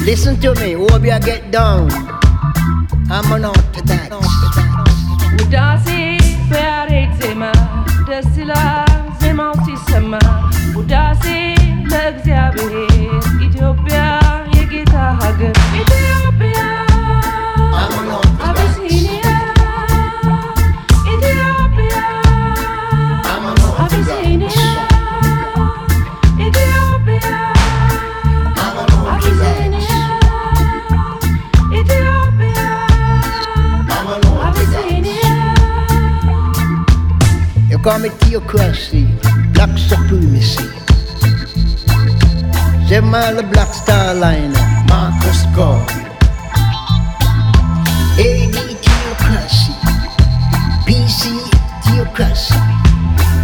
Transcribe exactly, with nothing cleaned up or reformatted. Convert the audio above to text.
Listen to me, hope you get down. I'm an orthodox. Udasi bearit zema desila zema usisema Udasi ለእግዚአብሔር ኢትዮጵያ የጌታ ሀገር ኢትዮጵያ አቢሲኒያ ኢትዮጵያ አቢሲኒያ ኢትዮጵያ አቢሲኒያ ኢትዮጵያ አቢሲኒያ You call me theocracy, black supremacy. Seven mile Black Star Liner, Marcus Garvey. A D theocracy, B C theocracy.